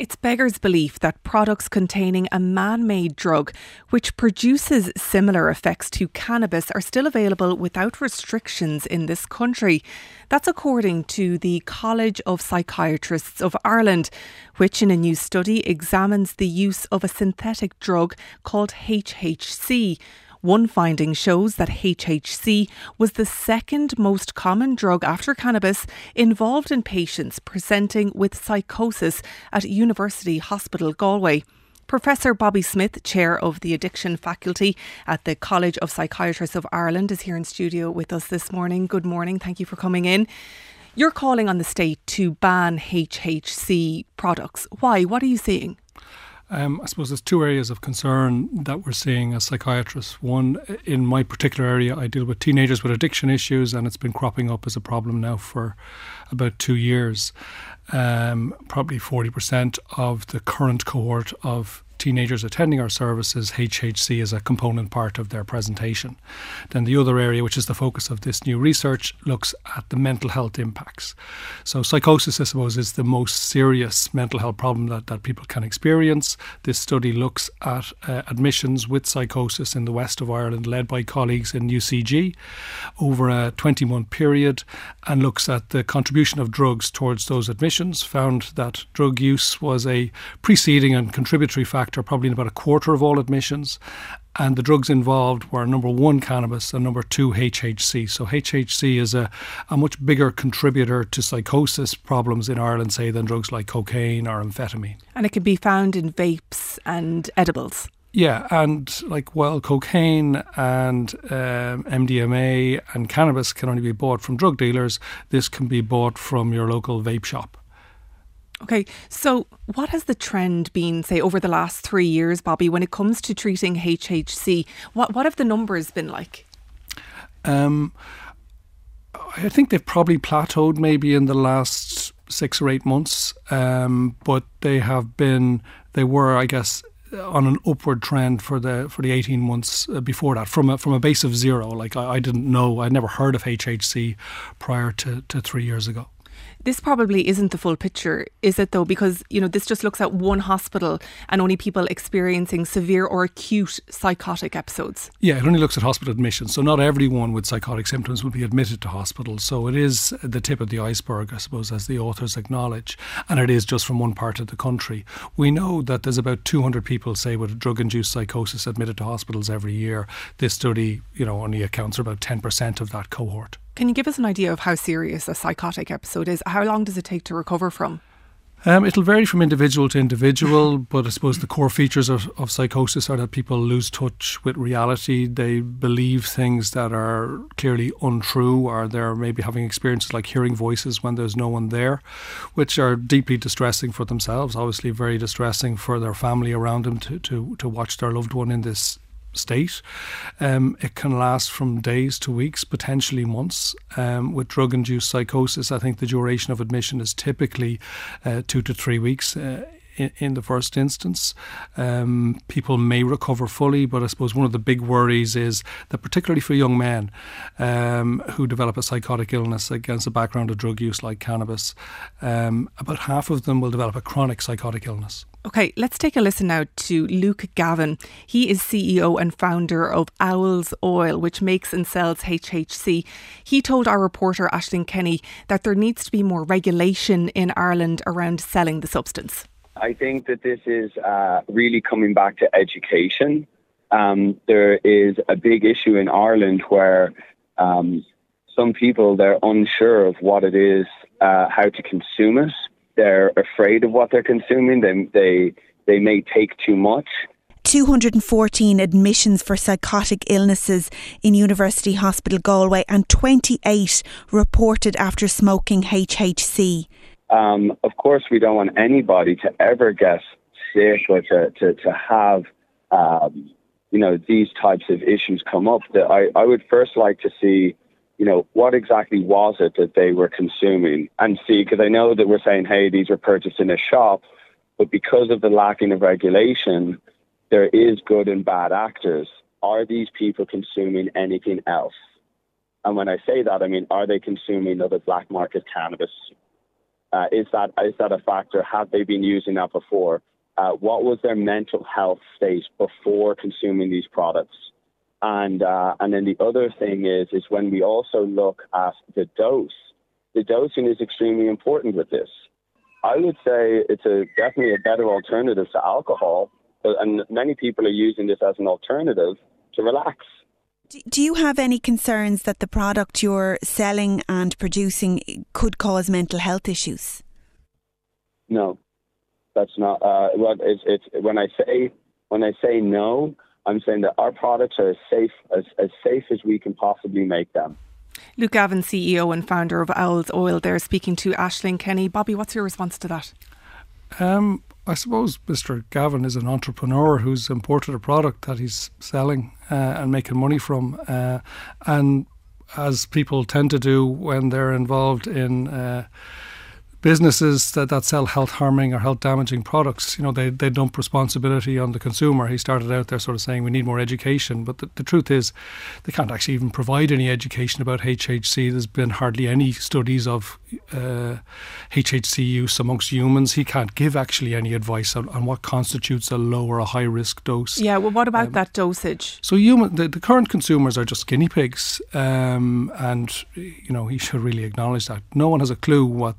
It's beggars belief that products containing a man-made drug which produces similar effects to cannabis are still available without restrictions in this country. That's according to the College of Psychiatrists of Ireland, which in a new study examines the use of a synthetic drug called HHC. One finding shows that HHC was the second most common drug after cannabis involved in patients presenting with psychosis at University Hospital Galway. Professor Bobby Smith, Chair of the Addiction Faculty at the College of Psychiatrists of Ireland, is here in studio with us this morning. Good morning. Thank you for coming in. You're calling on the state to ban HHC products. Why? What are you seeing? I suppose there's two areas of concern that we're seeing as psychiatrists. One, in my particular area, I deal with teenagers with addiction issues, and it's been cropping up as a problem now for about 2 years. Probably 40% of the current cohort of teenagers attending our services, HHC is a component part of their presentation. Then the other area, which is the focus of this new research, looks at the mental health impacts. So psychosis, I suppose, is the most serious mental health problem that people can experience. This study looks at admissions with psychosis in the west of Ireland, led by colleagues in UCG, over a 20-month period, and looks at the contribution of drugs towards those admissions, found that drug use was a preceding and contributory factor probably in about a quarter of all admissions, and the drugs involved were number one, cannabis, and number two, HHC. So HHC is a much bigger contributor to psychosis problems in Ireland, say, than drugs like cocaine or amphetamine. And it can be found in vapes and edibles. Yeah, and while cocaine and MDMA and cannabis can only be bought from drug dealers, this can be bought from your local vape shop. Okay, so what has the trend been, say, over the last 3 years, Bobby, when it comes to treating HHC? What have the numbers been like? I think they've probably plateaued maybe in the last 6 or 8 months, but they were, I guess, on an upward trend for the 18 months before that, from a base of zero. I didn't know, I'd never heard of HHC prior to 3 years ago. This probably isn't the full picture, is it though? Because, this just looks at one hospital and only people experiencing severe or acute psychotic episodes. Yeah, it only looks at hospital admissions. So not everyone with psychotic symptoms will be admitted to hospital. So it is the tip of the iceberg, I suppose, as the authors acknowledge. And it is just from one part of the country. We know that there's about 200 people, say, with drug-induced psychosis admitted to hospitals every year. This study, only accounts for about 10% of that cohort. Can you give us an idea of how serious a psychotic episode is? How long does it take to recover from? It'll vary from individual to individual, but I suppose the core features of psychosis are that people lose touch with reality. They believe things that are clearly untrue, or they're maybe having experiences like hearing voices when there's no one there, which are deeply distressing for themselves, obviously very distressing for their family around them to watch their loved one in this state. It can last from days to weeks, potentially months. With drug-induced psychosis, I think the duration of admission is typically 2 to 3 weeks in the first instance. People may recover fully, but I suppose one of the big worries is that particularly for young men who develop a psychotic illness against a background of drug use like cannabis, about half of them will develop a chronic psychotic illness. Okay, let's take a listen now to Luke Gavin. He is CEO and founder of Owls Oil, which makes and sells HHC. He told our reporter Aisling Kenny that there needs to be more regulation in Ireland around selling the substance. I think that this is really coming back to education. There is a big issue in Ireland where some people, they're unsure of what it is, how to consume it. They're afraid of what they're consuming. They may take too much. 214 admissions for psychotic illnesses in University Hospital Galway and 28 reported after smoking HHC. Of course, we don't want anybody to ever get sick or to have these types of issues come up. I would first like to see what exactly was it that they were consuming and see, because I know that we're saying, hey, these were purchased in a shop, but because of the lacking of regulation, there is good and bad actors. Are these people consuming anything else? And when I say that, I mean, are they consuming other black market cannabis Is that a factor? Have they been using that before? What was their mental health state before consuming these products? And then the other thing is when we also look at the dose. The dosing is extremely important with this. I would say it's definitely a better alternative to alcohol, and many people are using this as an alternative to relax. Do you have any concerns that the product you're selling and producing could cause mental health issues? No, that's not. It's when I say no, I'm saying that our products are as safe as we can possibly make them. Luke Gavin, CEO and founder of Owls Oil, there speaking to Aisling Kenny. Bobby, what's your response to that? I suppose Mr. Gavin is an entrepreneur who's imported a product that he's selling and making money from. And as people tend to do when they're involved in businesses that sell health-harming or health-damaging products, they dump responsibility on the consumer. He started out there sort of saying we need more education, but the truth is they can't actually even provide any education about HHC. There's been hardly any studies of HHC use amongst humans. He can't give actually any advice on what constitutes a low or a high-risk dose. Yeah, well, what about that dosage? So the current consumers are just guinea pigs, and he should really acknowledge that. No one has a clue what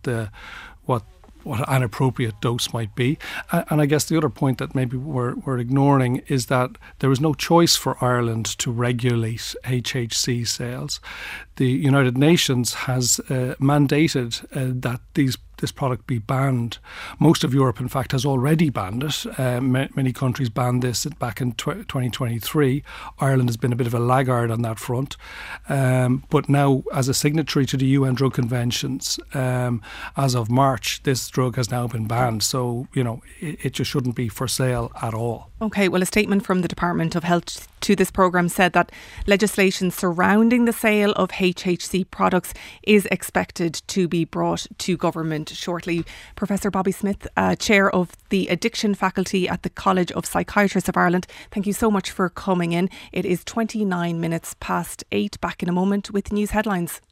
an appropriate dose might be. And I guess the other point that maybe we're ignoring is that there is no choice for Ireland to regulate HHC sales. The United Nations has mandated that this product be banned. Most of Europe, in fact, has already banned it. Many countries banned this back in 2023. Ireland has been a bit of a laggard on that front. But now, as a signatory to the UN drug conventions, as of March, this drug has now been banned. So, it just shouldn't be for sale at all. OK, well, a statement from the Department of Health to this programme said that legislation surrounding the sale of HHC products is expected to be brought to government shortly. Professor Bobby Smith, Chair of the Addiction Faculty at the College of Psychiatrists of Ireland, thank you so much for coming in. It is 29 minutes past 8. Back in a moment with news headlines.